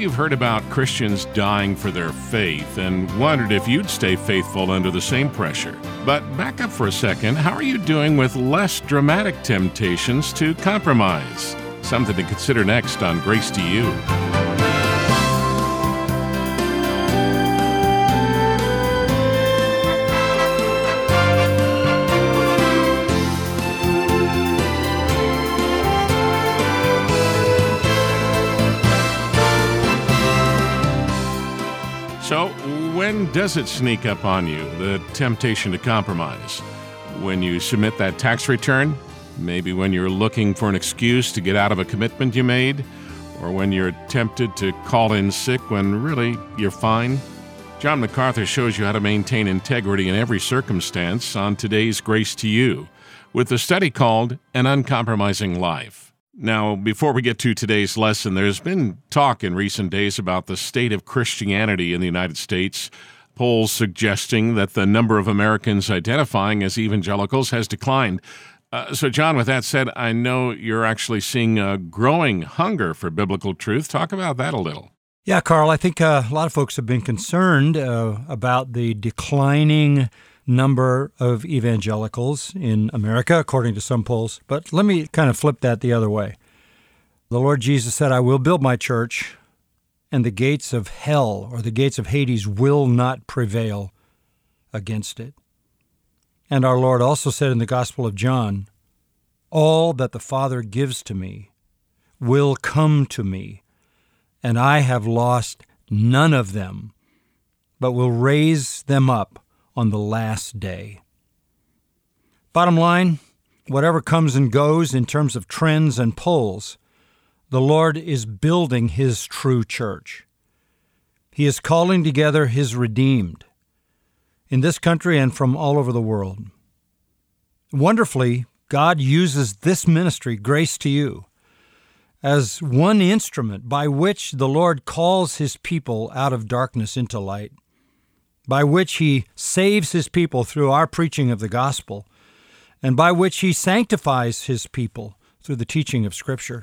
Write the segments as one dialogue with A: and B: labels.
A: you've heard about Christians dying for their faith and wondered if you'd stay faithful under the same pressure. But back up for a second. How are you doing with less dramatic temptations to compromise? Something to consider next on Grace to You. So, when does it sneak up on you, the temptation to compromise? When you submit that tax return? Maybe when you're looking for an excuse to get out of a commitment you made? Or when you're tempted to call in sick when really you're fine? John MacArthur shows you how to maintain integrity in every circumstance on today's Grace to You, with a study called An Uncompromising Life. Now, before we get to today's lesson, there's been talk in recent days about the state of Christianity in the United States. Polls suggesting that the number of Americans identifying as evangelicals has declined. So, John, with that said, I know you're actually seeing a growing hunger for biblical truth. Talk about that a little.
B: Yeah, Carl, I think a lot of folks have been concerned about the declining number of evangelicals in America, according to some polls. But let me kind of flip that the other way. The Lord Jesus said, I will build my church, and the gates of hell, or the gates of Hades, will not prevail against it. And our Lord also said in the Gospel of John, all that the Father gives to me will come to me, and I have lost none of them, but will raise them up on the last day. Bottom line, whatever comes and goes in terms of trends and polls, the Lord is building His true church. He is calling together His redeemed in this country and from all over the world. Wonderfully, God uses this ministry, Grace to You, as one instrument by which the Lord calls His people out of darkness into light, by which He saves His people through our preaching of the gospel, and by which He sanctifies His people through the teaching of Scripture.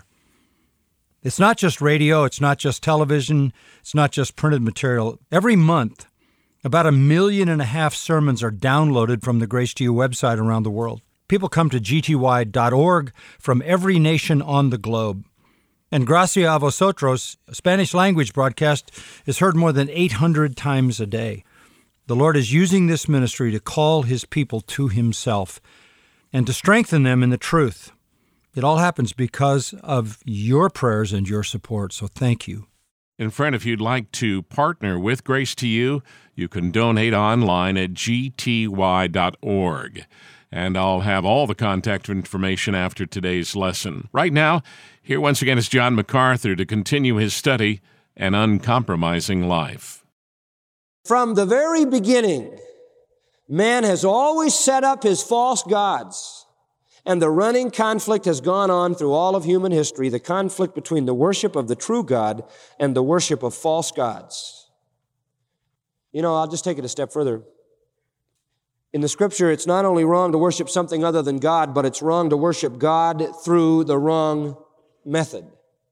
B: It's not just radio, it's not just television, it's not just printed material. Every month, about 1.5 million sermons are downloaded from the Grace to You website around the world. People come to gty.org from every nation on the globe. And Gracia a Vosotros, a Spanish language broadcast, is heard more than 800 times a day. The Lord is using this ministry to call His people to Himself and to strengthen them in the truth. It all happens because of your prayers and your support, so thank you.
A: And friend, if you'd like to partner with Grace to You, you can donate online at gty.org. And I'll have all the contact information after today's lesson. Right now, here once again is John MacArthur to continue his study, An Uncompromising Life.
C: From the very beginning, man has always set up his false gods, and the running conflict has gone on through all of human history, the conflict between the worship of the true God and the worship of false gods. You know, I'll just take it a step further. In the Scripture, it's not only wrong to worship something other than God, but it's wrong to worship God through the wrong method.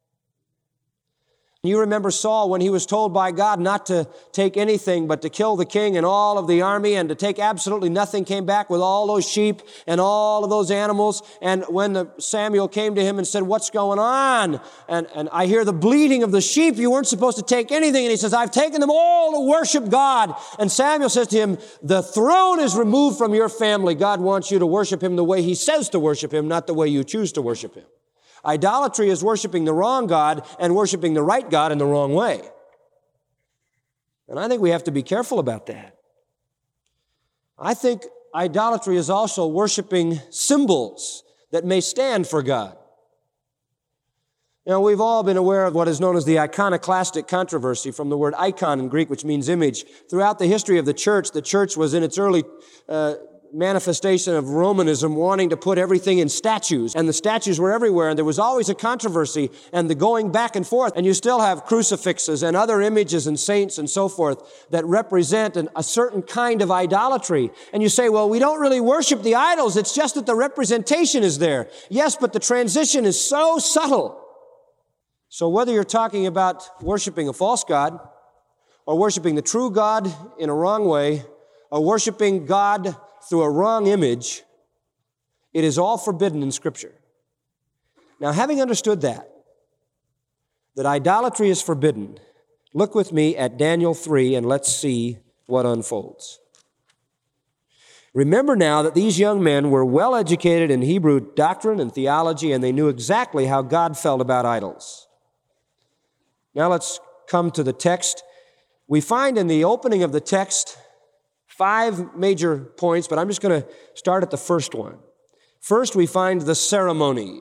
C: You remember Saul when he was told by God not to take anything but to kill the king and all of the army and to take absolutely nothing, came back with all those sheep and all of those animals. And when Samuel came to him and said, what's going on? And I hear the bleating of the sheep. You weren't supposed to take anything. And he says, I've taken them all to worship God. And Samuel says to him, the throne is removed from your family. God wants you to worship Him the way He says to worship Him, not the way you choose to worship Him. Idolatry is worshiping the wrong God and worshiping the right God in the wrong way. And I think we have to be careful about that. I think idolatry is also worshiping symbols that may stand for God. You know, we've all been aware of what is known as the iconoclastic controversy, from the word icon in Greek, which means image. Throughout the history of the church was in its early manifestation of Romanism, wanting to put everything in statues. And the statues were everywhere, and there was always a controversy and the going back and forth. And you still have crucifixes and other images and saints and so forth that represent a certain kind of idolatry. And you say, well, we don't really worship the idols. It's just that the representation is there. Yes, but the transition is so subtle. So whether you're talking about worshiping a false god, or worshiping the true God in a wrong way, or worshiping God through a wrong image, it is all forbidden in Scripture. Now, having understood that idolatry is forbidden, look with me at Daniel 3 and let's see what unfolds. Remember now that these young men were well educated in Hebrew doctrine and theology, and they knew exactly how God felt about idols. Now let's come to the text. We find in the opening of the text 5 major points, but I'm just going to start at the first one. First, we find the ceremony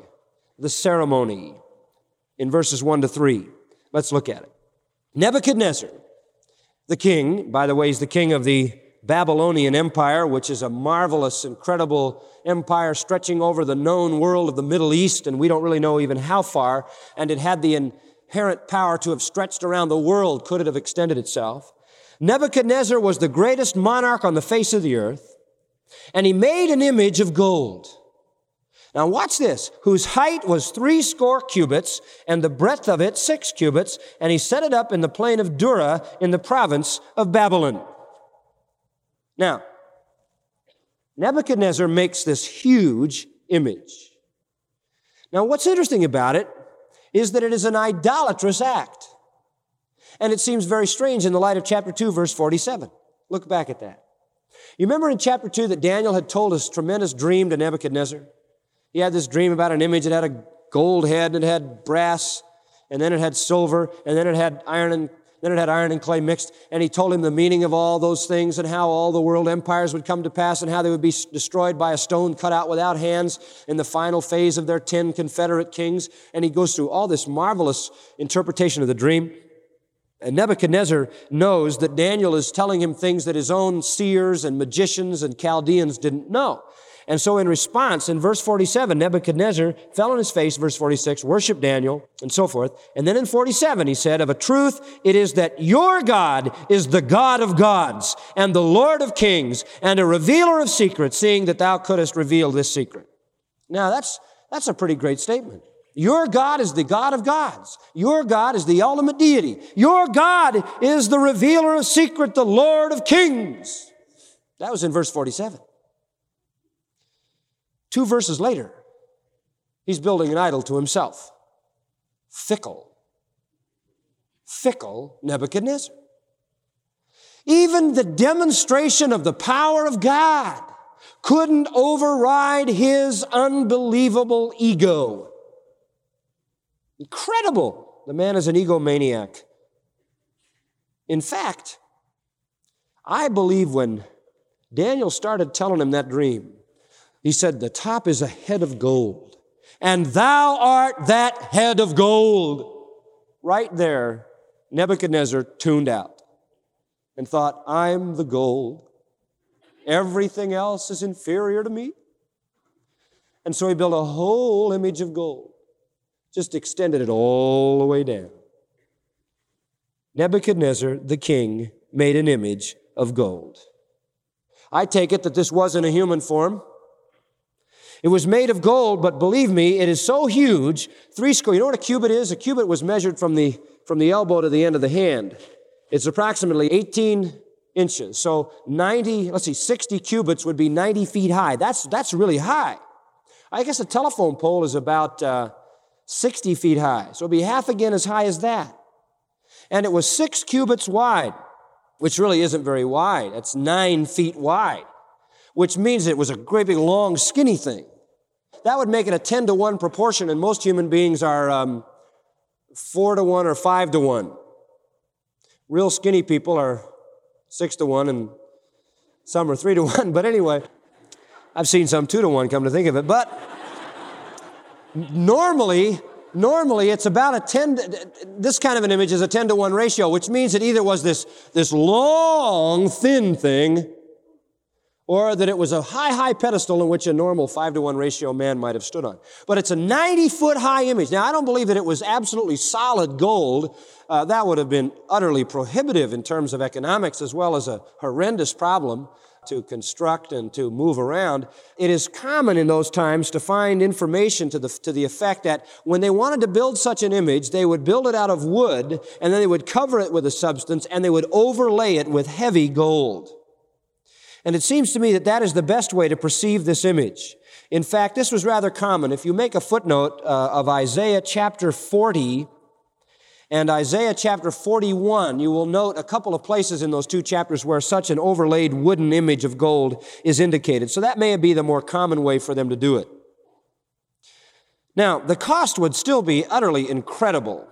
C: in verses 1 to 3. Let's look at it. Nebuchadnezzar, the king, by the way, is the king of the Babylonian Empire, which is a marvelous, incredible empire stretching over the known world of the Middle East, and we don't really know even how far, and it had the inherent power to have stretched around the world, could it have extended itself. Nebuchadnezzar was the greatest monarch on the face of the earth, and he made an image of gold. Now watch this, whose height was 60 cubits, and the breadth of it 6 cubits, and he set it up in the plain of Dura in the province of Babylon. Now, Nebuchadnezzar makes this huge image. Now, what's interesting about it is that it is an idolatrous act. And it seems very strange in the light of chapter 2, verse 47. Look back at that. You remember in chapter 2 that Daniel had told this tremendous dream to Nebuchadnezzar? He had this dream about an image that had a gold head, and it had brass, and then it had silver, and then it had iron and clay mixed, and he told him the meaning of all those things and how all the world empires would come to pass and how they would be destroyed by a stone cut out without hands in the final phase of their 10 confederate kings. And he goes through all this marvelous interpretation of the dream. And Nebuchadnezzar knows that Daniel is telling him things that his own seers and magicians and Chaldeans didn't know. And so in response, in verse 47, Nebuchadnezzar fell on his face, verse 46, worshiped Daniel, and so forth. And then in 47, he said, of a truth, it is that your God is the God of gods and the Lord of kings and a revealer of secrets, seeing that thou couldst reveal this secret. Now, that's a pretty great statement. Your God is the God of gods. Your God is the ultimate deity. Your God is the revealer of secret, the Lord of kings. That was in verse 47. 2 verses later, he's building an idol to himself. Fickle Nebuchadnezzar. Even the demonstration of the power of God couldn't override his unbelievable ego. Incredible. The man is an egomaniac. In fact, I believe when Daniel started telling him that dream, he said, the top is a head of gold, and thou art that head of gold. Right there, Nebuchadnezzar tuned out and thought, I'm the gold. Everything else is inferior to me. And so he built a whole image of gold, just extended it all the way down. Nebuchadnezzar, the king, made an image of gold. I take it that this wasn't a human form. It was made of gold, but believe me, it is so huge, 3 square. You know what a cubit is? A cubit was measured from the elbow to the end of the hand. It's approximately 18 inches. So 60 cubits would be 90 feet high. That's really high. I guess a telephone pole is about 60 feet high. So it'd be half again as high as that. And it was 6 cubits wide, which really isn't very wide. It's 9 feet wide, which means it was a great big long skinny thing. That would make it a 10-to-1 proportion, and most human beings are 4-to-1 or 5-to-1. Real skinny people are 6-to-1, and some are 3-to-1. But anyway, I've seen some 2-to-1, come to think of it. But normally it's about this kind of an image is a 10-to-1 ratio, which means it either was this long, thin thing, or that it was a high pedestal in which a normal 5-to-1 ratio man might have stood on. But it's a 90-foot high image. Now, I don't believe that it was absolutely solid gold. That would have been utterly prohibitive in terms of economics, as well as a horrendous problem. to construct and to move around, it is common in those times to find information to the effect that when they wanted to build such an image, they would build it out of wood, and then they would cover it with a substance, and they would overlay it with heavy gold. And it seems to me that that is the best way to perceive this image. In fact, this was rather common. If you make a footnote of Isaiah chapter 40 and Isaiah chapter 41, you will note a couple of places in those two chapters where such an overlaid wooden image of gold is indicated. So that may be the more common way for them to do it. Now, the cost would still be utterly incredible.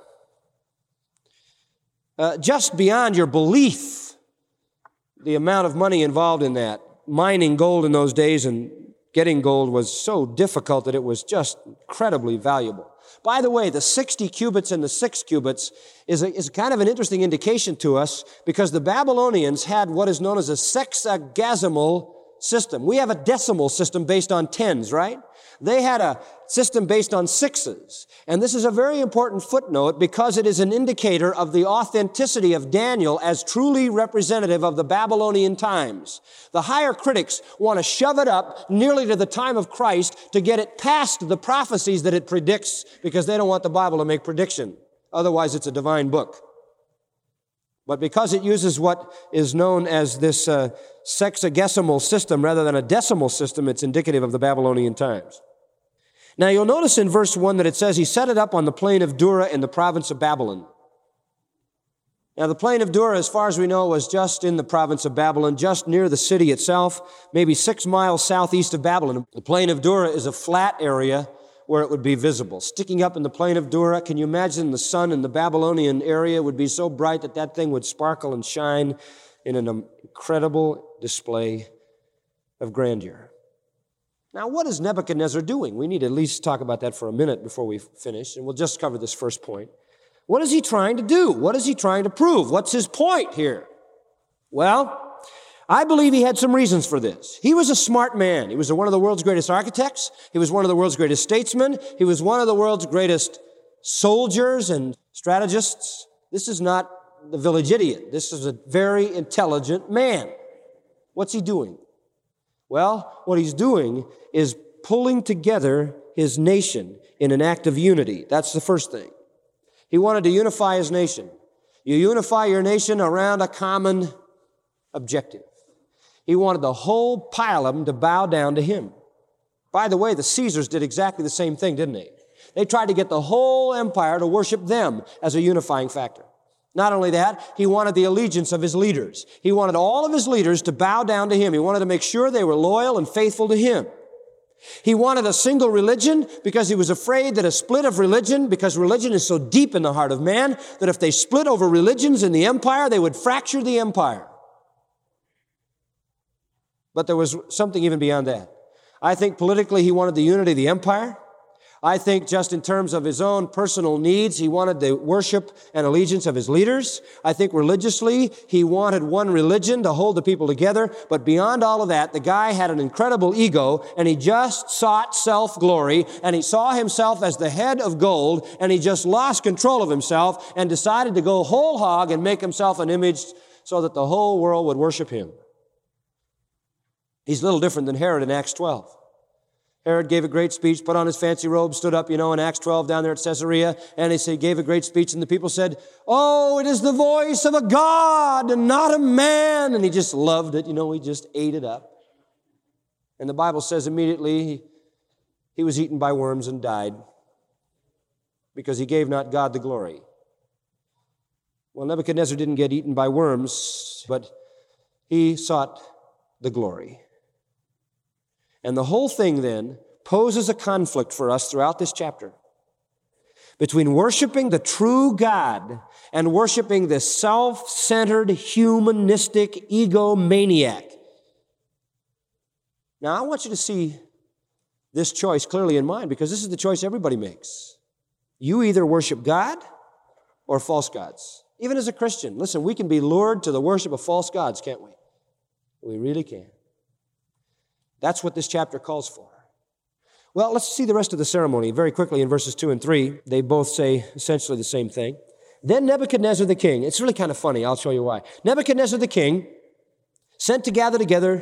C: Just beyond your belief, the amount of money involved in that. Mining gold in those days and getting gold was so difficult that it was just incredibly valuable. By the way, the 60 cubits and the 6 cubits is kind of an interesting indication to us because the Babylonians had what is known as a sexagesimal system. We have a decimal system based on tens, right? They had a system based on sixes. And this is a very important footnote because it is an indicator of the authenticity of Daniel as truly representative of the Babylonian times. The higher critics want to shove it up nearly to the time of Christ to get it past the prophecies that it predicts because they don't want the Bible to make prediction. Otherwise, it's a divine book. But because it uses what is known as this sexagesimal system rather than a decimal system, it's indicative of the Babylonian times. Now, you'll notice in verse 1 that it says he set it up on the plain of Dura in the province of Babylon. Now, the plain of Dura, as far as we know, was just in the province of Babylon, just near the city itself, maybe 6 miles southeast of Babylon. The plain of Dura is a flat area where it would be visible. Sticking up in the plain of Dura, can you imagine the sun in the Babylonian area would be so bright that that thing would sparkle and shine in an incredible display of grandeur. Now, what is Nebuchadnezzar doing? We need to at least talk about that for a minute before we finish, and we'll just cover this first point. What is he trying to do? What is he trying to prove? What's his point here? Well, I believe he had some reasons for this. He was a smart man. He was one of the world's greatest architects. He was one of the world's greatest statesmen. He was one of the world's greatest soldiers and strategists. This is not the village idiot. This is a very intelligent man. What's he doing? Well, what he's doing is pulling together his nation in an act of unity. That's the first thing. He wanted to unify his nation. You unify your nation around a common objective. He wanted the whole pile of them to bow down to him. By the way, the Caesars did exactly the same thing, didn't they? They tried to get the whole empire to worship them as a unifying factor. Not only that, he wanted the allegiance of his leaders. He wanted all of his leaders to bow down to him. He wanted to make sure they were loyal and faithful to him. He wanted a single religion because he was afraid that a split of religion, because religion is so deep in the heart of man, that if they split over religions in the empire, they would fracture the empire. But there was something even beyond that. I think politically he wanted the unity of the empire. I think just in terms of his own personal needs, he wanted the worship and allegiance of his leaders. I think religiously, he wanted one religion to hold the people together. But beyond all of that, the guy had an incredible ego, and he just sought self-glory, and he saw himself as the head of gold, and he just lost control of himself and decided to go whole hog and make himself an image so that the whole world would worship him. He's a little different than Herod in Acts 12. Herod gave a great speech, put on his fancy robe, stood up, in Acts 12 down there at Caesarea, and he gave a great speech, and the people said, "Oh, it is the voice of a God and not a man." And he just loved it, he just ate it up. And the Bible says immediately he was eaten by worms and died because he gave not God the glory. Well, Nebuchadnezzar didn't get eaten by worms, but he sought the glory. And the whole thing then poses a conflict for us throughout this chapter between worshiping the true God and worshiping the self-centered, humanistic egomaniac. Now, I want you to see this choice clearly in mind because this is the choice everybody makes. You either worship God or false gods. Even as a Christian, listen, we can be lured to the worship of false gods, can't we? We really can. That's what this chapter calls for. Well, let's see the rest of the ceremony very quickly in verses 2 and 3. They both say essentially the same thing. Then Nebuchadnezzar the king, it's really kind of funny, I'll show you why. Nebuchadnezzar the king sent to gather together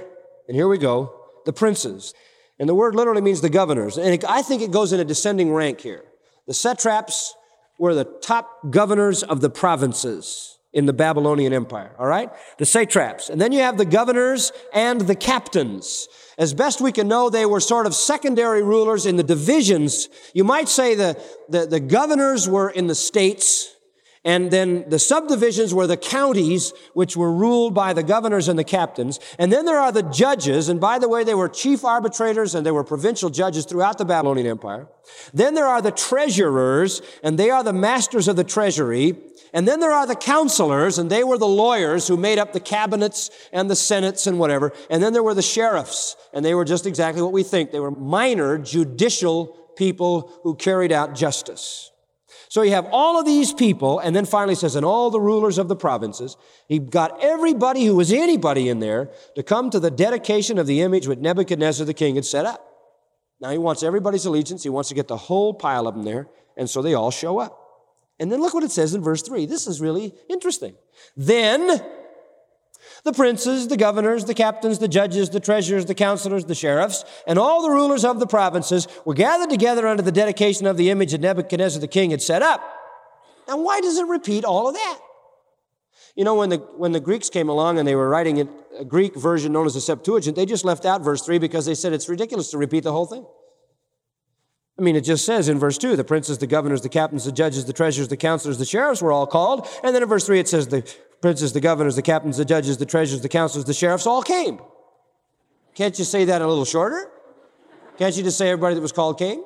C: And here we go, the princes. And the word literally means the governors. And I think it goes in a descending rank here. The satraps were the top governors of the provinces in the Babylonian Empire, all right? The satraps. And then you have the governors and the captains. As best we can know, they were sort of secondary rulers in the divisions. You might say the governors were in the states, and then the subdivisions were the counties, which were ruled by the governors and the captains. And then there are the judges, and by the way, they were chief arbitrators and they were provincial judges throughout the Babylonian Empire. Then there are the treasurers, and they are the masters of the treasury. And then there are the counselors, and they were the lawyers who made up the cabinets and the senates and whatever. And then there were the sheriffs, and they were just exactly what we think. They were minor judicial people who carried out justice. So you have all of these people, and then finally says, and all the rulers of the provinces. He got everybody who was anybody in there to come to the dedication of the image which Nebuchadnezzar the king had set up. Now he wants everybody's allegiance. He wants to get the whole pile of them there, and so they all show up. And then look what it says in verse 3. This is really interesting. Then the princes, the governors, the captains, the judges, the treasurers, the counselors, the sheriffs, and all the rulers of the provinces were gathered together under the dedication of the image that Nebuchadnezzar the king had set up. Now, why does it repeat all of that? You know, when the Greeks came along and they were writing a Greek version known as the Septuagint, they just left out verse 3 because they said it's ridiculous to repeat the whole thing. I mean, it just says in verse 2, the princes, the governors, the captains, the judges, the treasurers, the counselors, the sheriffs were all called. And then in verse 3, it says the princes, the governors, the captains, the judges, the treasurers, the counselors, the sheriffs all came. Can't you say that a little shorter? Can't you just say everybody that was called came?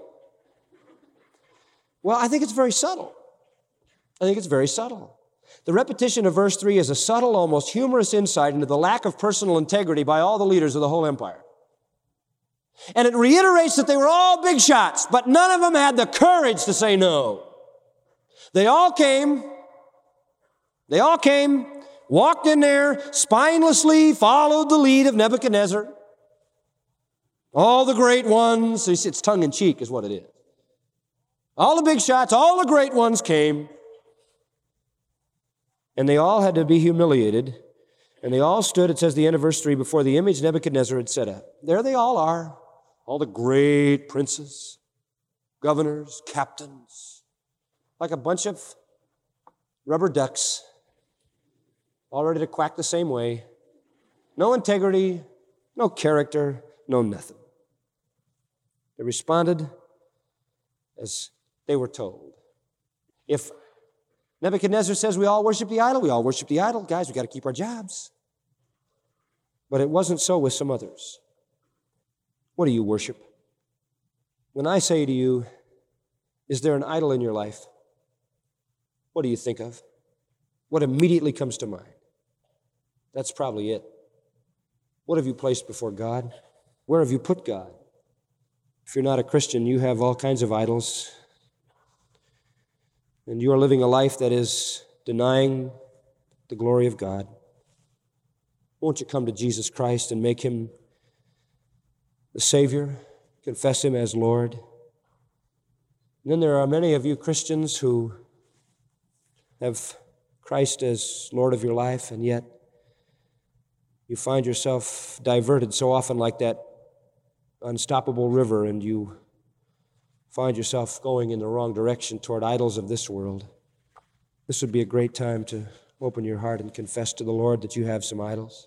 C: Well, I think it's very subtle. I think it's very subtle. The repetition of verse 3 is a subtle, almost humorous insight into the lack of personal integrity by all the leaders of the whole empire. And it reiterates that they were all big shots, but none of them had the courage to say no. They all came, walked in there, spinelessly followed the lead of Nebuchadnezzar. All the great ones, it's tongue-in-cheek is what it is. All the big shots, all the great ones came. And they all had to be humiliated. And they all stood, it says the end of verse 3, before the image Nebuchadnezzar had set up. There they all are. All the great princes, governors, captains, like a bunch of rubber ducks, all ready to quack the same way. No integrity, no character, no nothing. They responded as they were told. If Nebuchadnezzar says we all worship the idol, we all worship the idol. Guys, we got to keep our jobs. But it wasn't so with some others. What do you worship? When I say to you, is there an idol in your life? What do you think of? What immediately comes to mind? That's probably it. What have you placed before God? Where have you put God? If you're not a Christian, you have all kinds of idols. And you are living a life that is denying the glory of God. Won't you come to Jesus Christ and make Him the Savior, confess Him as Lord? And then there are many of you Christians who have Christ as Lord of your life, and yet you find yourself diverted so often like that unstoppable river, and you find yourself going in the wrong direction toward idols of this world. This would be a great time to open your heart and confess to the Lord that you have some idols.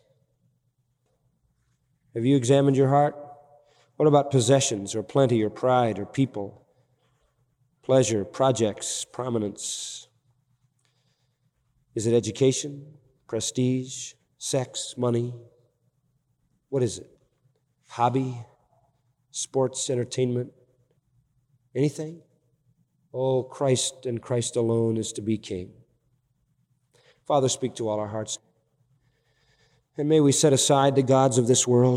C: Have you examined your heart? What about possessions or plenty or pride or people, pleasure, projects, prominence? Is it education, prestige, sex, money? What is it? Hobby, sports, entertainment, anything? Oh, Christ and Christ alone is to be King. Father, speak to all our hearts. And may we set aside the gods of this world,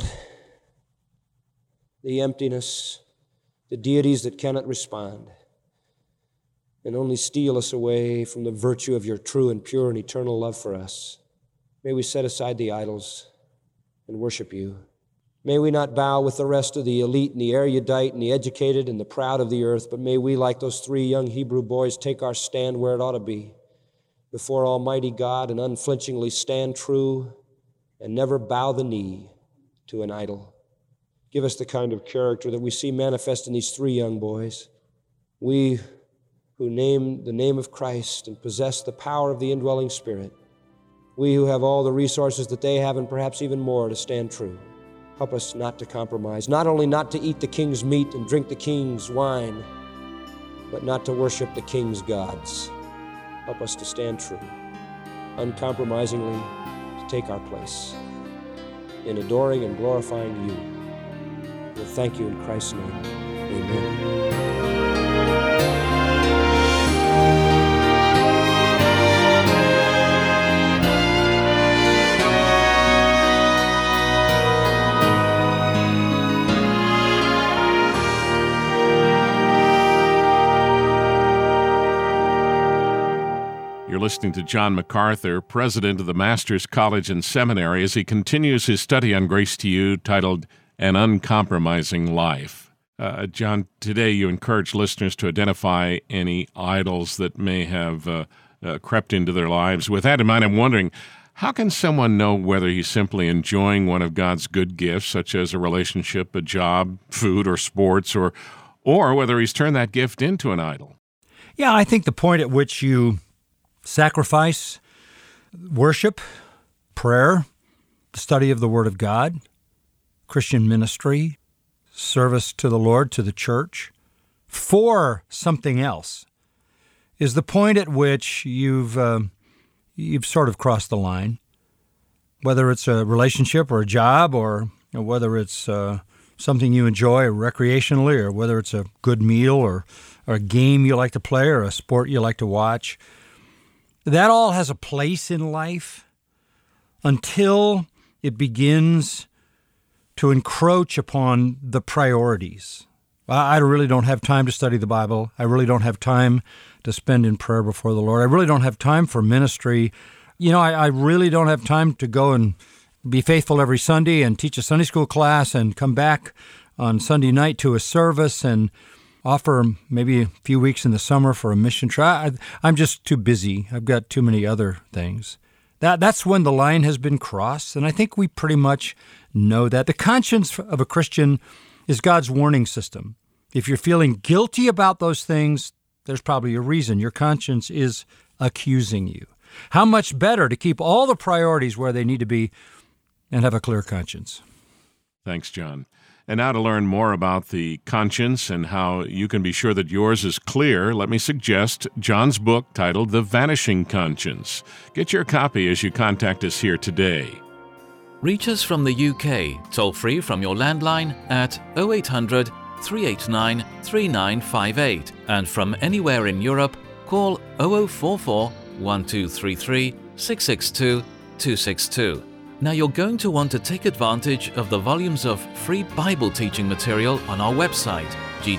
C: the emptiness, the deities that cannot respond, and only steal us away from the virtue of your true and pure and eternal love for us. May we set aside the idols and worship you. May we not bow with the rest of the elite and the erudite and the educated and the proud of the earth, but may we, like those 3 young Hebrew boys, take our stand where it ought to be, before Almighty God, and unflinchingly stand true and never bow the knee to an idol. Give us the kind of character that we see manifest in these three young boys. We who name the name of Christ and possess the power of the indwelling Spirit. We who have all the resources that they have and perhaps even more to stand true. Help us not to compromise, not only not to eat the king's meat and drink the king's wine, but not to worship the king's gods. Help us to stand true, uncompromisingly to take our place in adoring and glorifying you. We'll thank you in Christ's name. Amen.
A: You're listening to John MacArthur, president of the Masters College and Seminary, as he continues his study on Grace to You, titled An Uncompromising Life. John, today you encourage listeners to identify any idols that may have crept into their lives. With that in mind, I'm wondering, how can someone know whether he's simply enjoying one of God's good gifts, such as a relationship, a job, food, or sports, or whether he's turned that gift into an idol?
B: Yeah, I think the point at which you sacrifice, worship, prayer, the study of the Word of God, Christian ministry, service to the Lord, to the church, for something else, is the point at which you've sort of crossed the line. Whether it's a relationship or a job, or whether it's something you enjoy recreationally, or whether it's a good meal or a game you like to play or a sport you like to watch. That all has a place in life until it begins to encroach upon the priorities. I really don't have time to study the Bible. I really don't have time to spend in prayer before the Lord. I really don't have time for ministry. I really don't have time to go and be faithful every Sunday and teach a Sunday school class and come back on Sunday night to a service and offer maybe a few weeks in the summer for a mission trip. I'm just too busy. I've got too many other things. That's when the line has been crossed, and I think we pretty much know that. The conscience of a Christian is God's warning system. If you're feeling guilty about those things, there's probably a reason. Your conscience is accusing you. How much better to keep all the priorities where they need to be and have a clear conscience.
A: Thanks, John. And now to learn more about the conscience and how you can be sure that yours is clear, let me suggest John's book titled The Vanishing Conscience. Get your copy as you contact us here today.
D: Reach us from the UK, toll-free from your landline at 0800 389 3958. And from anywhere in Europe, call 0044 1233 662 262. Now you're going to want to take advantage of the volumes of free Bible teaching material on our website,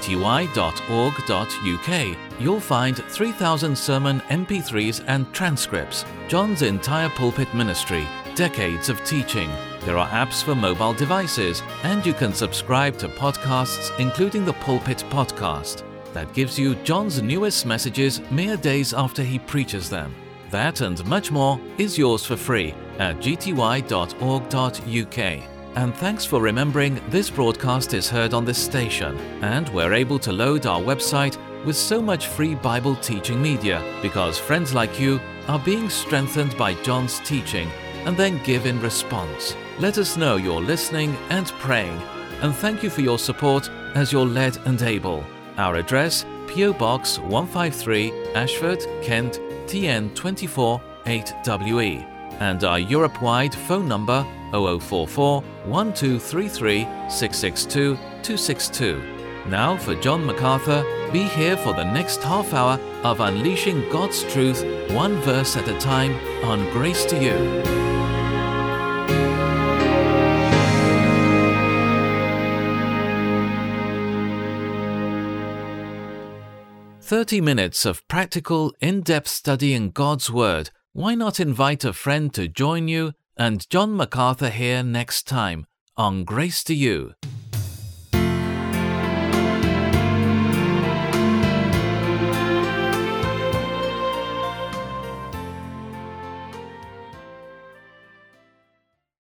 D: gty.org.uk. You'll find 3,000 sermon MP3s and transcripts, John's entire pulpit ministry, decades of teaching. There are apps for mobile devices, and you can subscribe to podcasts, including the Pulpit Podcast, that gives you John's newest messages mere days after he preaches them. That and much more is yours for free at gty.org.uk. And thanks for remembering this broadcast is heard on this station, and we're able to load our website with so much free Bible teaching media because friends like you are being strengthened by John's teaching and then give in response. Let us know you're listening and praying, and thank you for your support as you're led and able. Our address, P.O. Box 153, Ashford, Kent, TN 24 8WE, and our Europe-wide phone number 0044 1233 662 262. Now for John MacArthur, be here for the next half hour of unleashing God's truth, one verse at a time, on Grace to You. "30 minutes of practical, in-depth study in God's Word. Why not invite a friend to join you and John MacArthur here next time on Grace to You?"